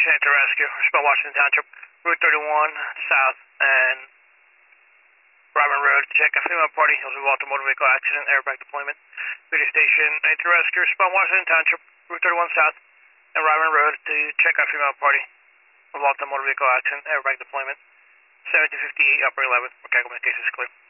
Station, enter rescue. Respond Washington Township, Route 31 South and Robin Road. Check a female party. It was involved in a motor vehicle accident. Airbag deployment. Radio Station, enter rescue. Respond Washington Township, Route 31 South and Robin Road to check a female party. Involved in a motor vehicle accident. Airbag deployment. 1758 Upper 11th. Okay, communications clear.